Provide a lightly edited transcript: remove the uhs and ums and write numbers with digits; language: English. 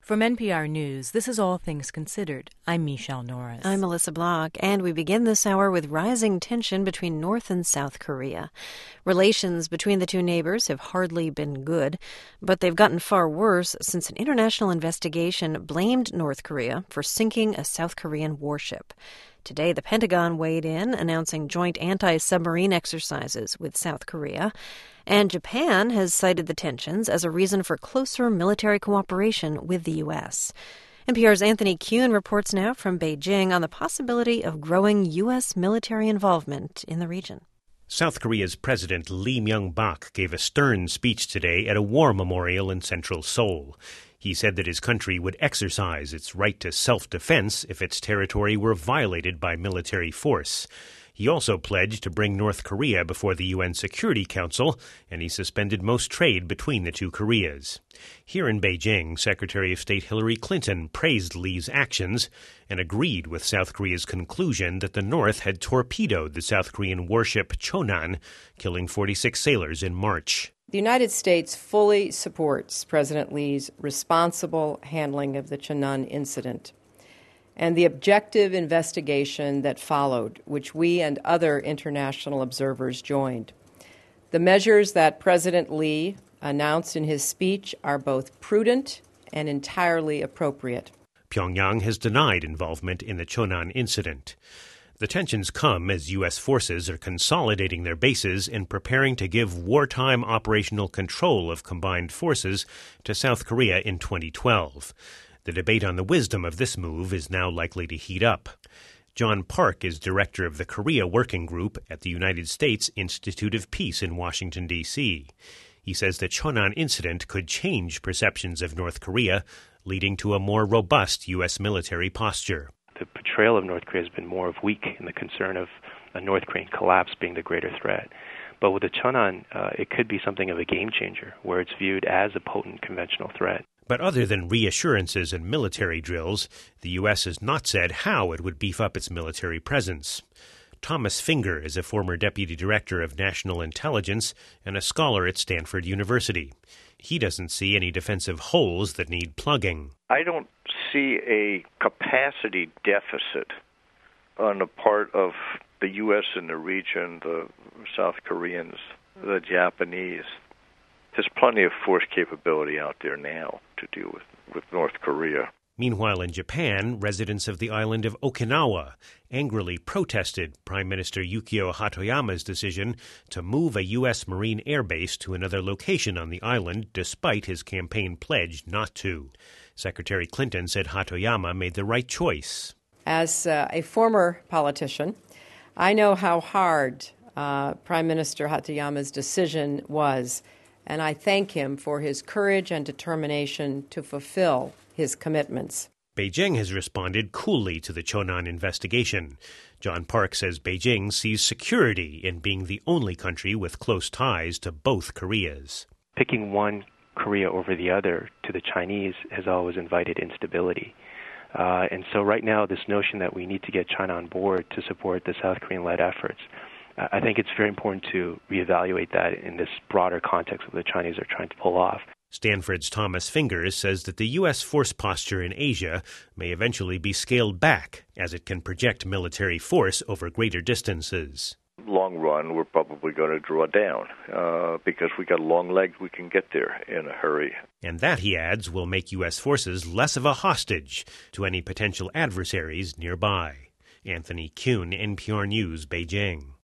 From NPR News, this is All Things Considered. I'm Michelle Norris. I'm Melissa Block, and we begin this hour with rising tension between North and South Korea. Relations between the two neighbors have hardly been good, but they've gotten far worse since an international investigation blamed North Korea for sinking a South Korean warship. Today, the Pentagon weighed in, announcing joint anti-submarine exercises with South Korea. And Japan has cited the tensions as a reason for closer military cooperation with the U.S. NPR's Anthony Kuhn reports now from Beijing on the possibility of growing U.S. military involvement in the region. South Korea's President Lee Myung-bak gave a stern speech today at a war memorial in central Seoul. He said that his country would exercise its right to self-defense if its territory were violated by military force. He also pledged to bring North Korea before the UN Security Council, and he suspended most trade between the two Koreas. Here in Beijing, Secretary of State Hillary Clinton praised Lee's actions and agreed with South Korea's conclusion that the North had torpedoed the South Korean warship Chonan, killing 46 sailors in March. The United States fully supports President Lee's responsible handling of the Chonan incident and the objective investigation that followed, which we and other international observers joined. The measures that President Lee announced in his speech are both prudent and entirely appropriate. Pyongyang has denied involvement in the Chonan incident. The tensions come as U.S. forces are consolidating their bases and preparing to give wartime operational control of combined forces to South Korea in 2012. The debate on the wisdom of this move is now likely to heat up. John Park is director of the Korea Working Group at the United States Institute of Peace in Washington, D.C. He says the Chonan incident could change perceptions of North Korea, leading to a more robust U.S. military posture. The portrayal of North Korea has been more of weak in the concern of a North Korean collapse being the greater threat. But with the Chonan, it could be something of a game changer, where it's viewed as a potent conventional threat. But other than reassurances and military drills, the U.S. has not said how it would beef up its military presence. Thomas Finger is a former deputy director of national intelligence and a scholar at Stanford University. He doesn't see any defensive holes that need plugging. I don't see a capacity deficit on the part of the U.S. in the region, the South Koreans, the Japanese. There's plenty of force capability out there now to deal with North Korea. Meanwhile, in Japan, residents of the island of Okinawa angrily protested Prime Minister Yukio Hatoyama's decision to move a U.S. Marine Air Base to another location on the island, despite his campaign pledge not to. Secretary Clinton said Hatoyama made the right choice. As a former politician, I know how hard Prime Minister Hatoyama's decision was, and I thank him for his courage and determination to fulfill his commitments. Beijing has responded coolly to the Chonan investigation. John Park says Beijing sees security in being the only country with close ties to both Koreas. Picking one Korea over the other to the Chinese has always invited instability. And so right now, this notion that we need to get China on board to support the South Korean-led efforts, I think it's very important to reevaluate that in this broader context of what the Chinese are trying to pull off. Stanford's Thomas Fingers says that the U.S. force posture in Asia may eventually be scaled back as it can project military force over greater distances. Long run, we're probably going to draw down because we got long legs. We can get there in a hurry. And that, he adds, will make U.S. forces less of a hostage to any potential adversaries nearby. Anthony Kuhn, NPR News, Beijing.